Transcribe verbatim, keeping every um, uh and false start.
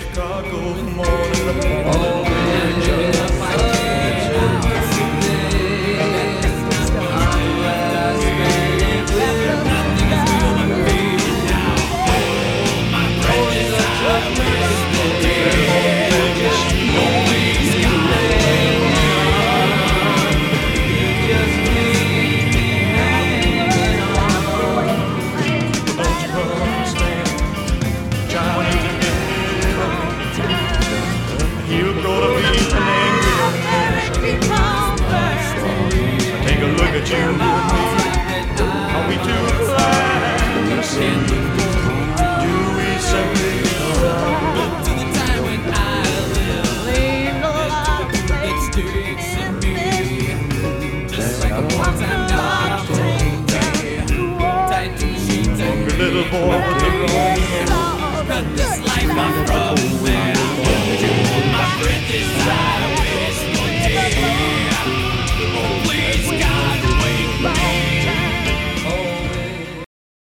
Chicago morning. Oh, you and me, are we too blind to see? Do we simply love to the time when I live? It sticks in me, just like a one-time dog tied to the sheets. Hungry little boy with the wrong, cut this life off from there.